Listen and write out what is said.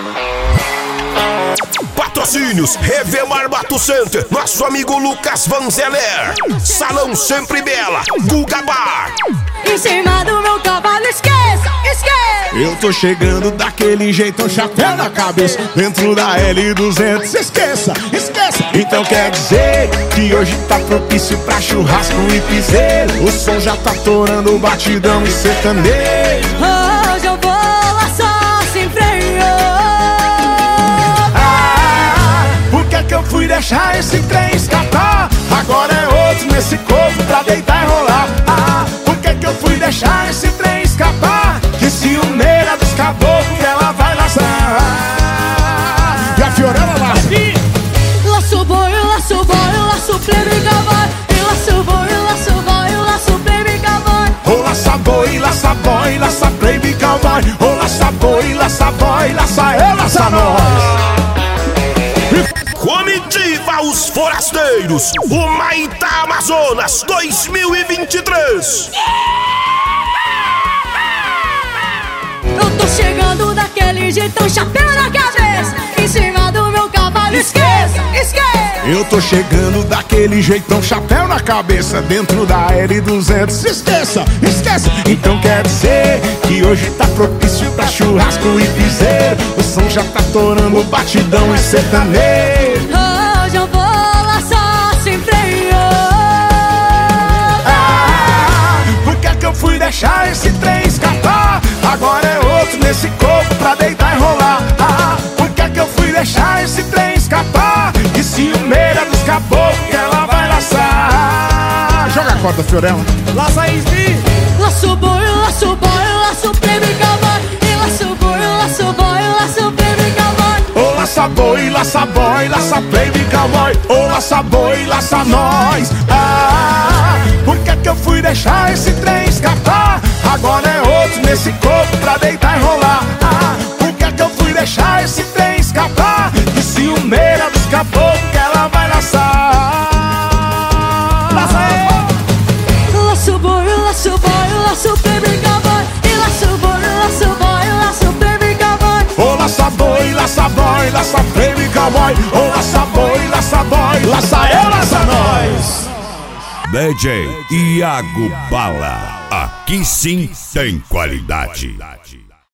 Patrocínios Revemar Bato Center, nosso amigo Lucas Vanzeler, Salão Sempre Bela, Guga Bar. Em cima do meu cavalo, esqueça, esqueça. Eu tô chegando daquele jeitão, chapéu na cabeça, dentro da L200, esqueça, esqueça. Então quer dizer que hoje tá propício pra churrasco e piseiro. O som já tá torando, batidão e sertanejo. Hoje eu vou lá só sem freio. Por que que eu fui deixar esse trem escapar? Agora é outro nesse corpo pra deitar e rolar. Por que que eu fui deixar esse trem escapar? Que ciumeira dos caboclos que ela vai laçar. E a Fiorella laça. Laço boi, laço boi, laço plebe cowboy. E laço boi, laço boi, laço plebe cowboy. Ô laça boi, laça boy, laça plebe cowboy. Ô laça boi, laça boy, laça eu, laça nós. Comitiva Os Forasteiros, o Maitá Amazonas 2023. Eu tô chegando daquele jeitão, chapéu na cabeça. Em cima do meu cavalo, esqueça, esqueça. Eu tô chegando daquele jeitão, chapéu na cabeça, dentro da L200, esqueça, esqueça. Então quer dizer que hoje tá propício pra churrasco e piseiro. O som já tá torando, batidão e sertanejo. Hoje eu vou lá só sem freio. Por que que eu fui deixar esse trem escapar? Agora é outro nesse corpo pra deitar e rolar. Por que que eu fui deixar esse trem escapar? Que ciumeira dos caboclos que ela vai laçar. Joga a corda, Fiorella. Laça aí, Sbi. Laço boi, laço boi, laço plebe cowboy. E laço boi, laço boi, laço plebe cowboy. Ô laça boi, laça boy, laça baby cowboy. Ô laça boi, laça nós. Por que que eu fui deixar esse trem escapar? Agora é outro nesse corpo pra deitar e rolar. Por que que eu fui deixar esse trem escapar? Que ciumeira dos caboclos que ela vai laçar. Laça aí. Laço boi, laço boi, laço plebe cowboy. E laço boi, laço boi, laço plebe cowboy. Ô laça boi, laça boy, laça baby cowboy. Ô laça boi, laça boy, laça eu, laça nós. DJ Iago Bala, aqui sim tem qualidade.